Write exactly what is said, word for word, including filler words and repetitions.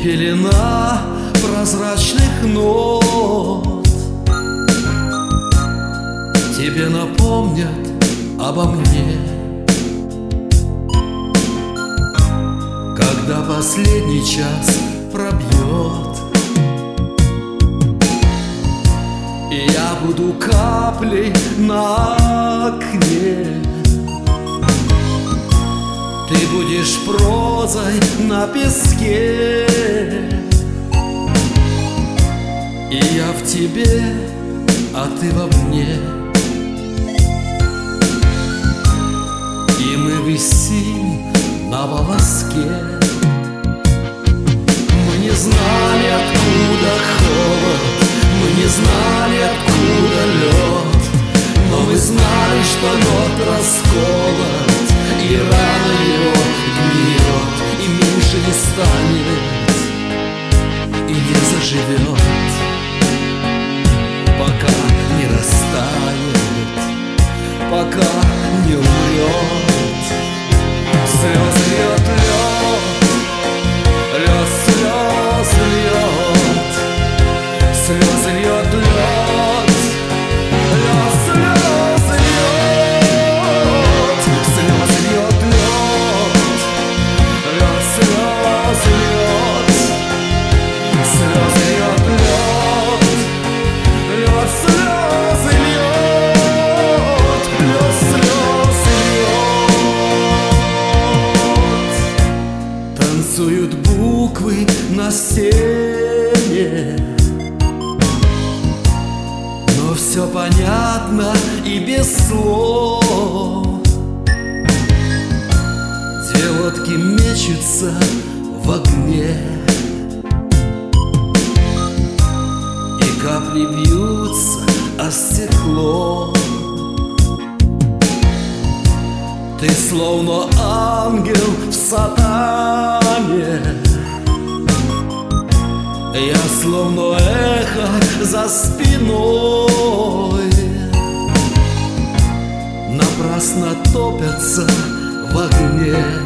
пелена прозрачных нот тебе напомнят обо мне, когда последний час пробьет, и я буду каплей на окне. Ты будешь прозой на песке, и я в тебе, а ты во мне. И мы висим на волоске. Мы не знали, откуда холод, мы не знали, откуда лед, но мы знали, что лед расколот, и рано его гниет, и меньше не станет, и не заживет, пока не растает, пока не умрет. Слезы льет лед, лед слезы льет, слезы льет лед, лед слезы льет, слезы льет лед, лед слезы льет, слезы льет лед, лед слезы льет, лед слезы льет. Танцуют буквы на стене, но все понятно и без слов. Две лодки мечутся в огне, и капли бьются о стекло. Ты словно ангел в сатане, я словно эхо за спиной. Напрасно топятся в огне